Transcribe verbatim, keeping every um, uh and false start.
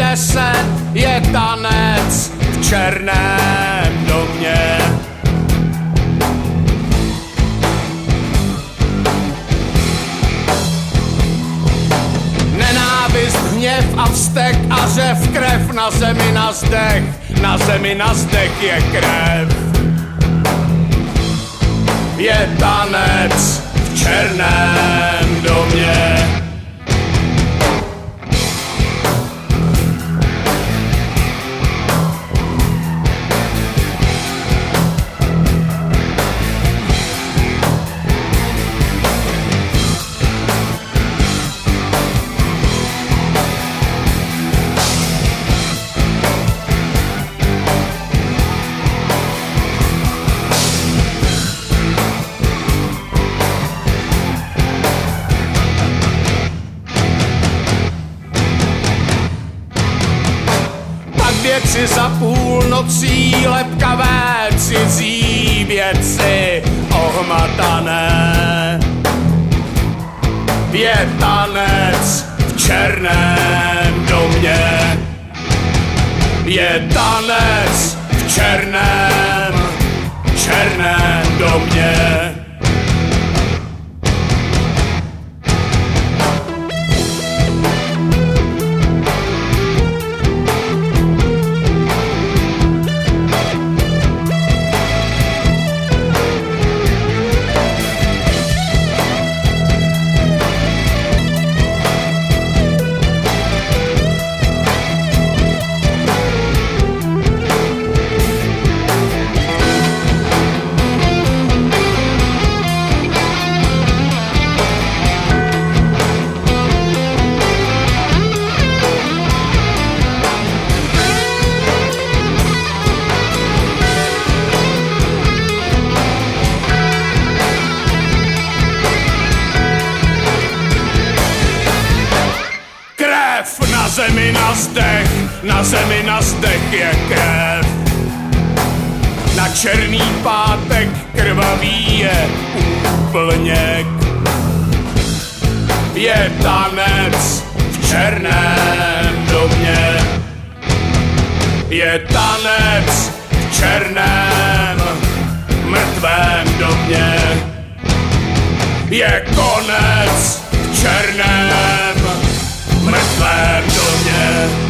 přinese, je tanec v černém domě. Nenávist, hněv a vztek a řev, krev na zemi na zdech, na zemi na zdech je krev. Je tanec v černém domě. Věci za půlnocí, lepkavé cizí věci ohmatané. Je tanec v černém domě. Je tanec v černém, černém domě. Na zemi na zdech, na zemi na zdech je krev. Na černý pátek krvavý je úplněk. Je tanec v černém domě. Je tanec v černém, mrtvém domě. Je konec v černém, mrtvém domě.